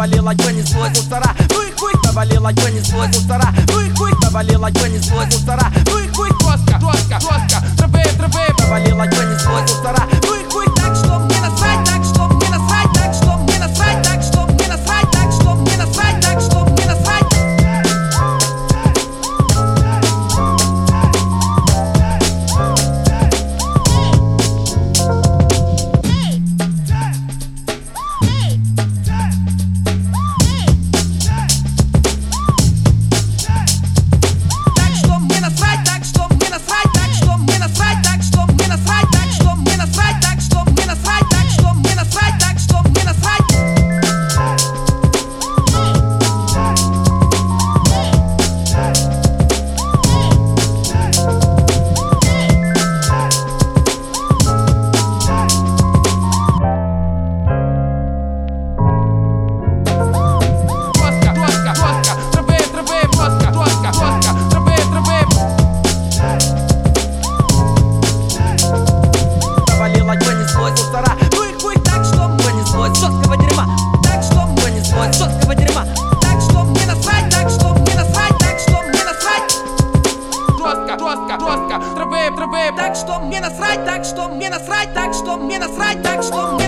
навалилось, понеслось мусора. Буй-буй, навалилось, понеслось мусора. Буй-буй, навалилось, понеслось мусора. Буй-буй, жестко, жестко, жестко. Тропы, навалилось, понеслось мусора. Буй-буй, так что мне насрать, так что мне насрать, так что мне насрать, так что мне насрать, так что мне насрать, так что мне насрать. Так что мне насрать, так что мне насрать, так что мне насрать, так что мне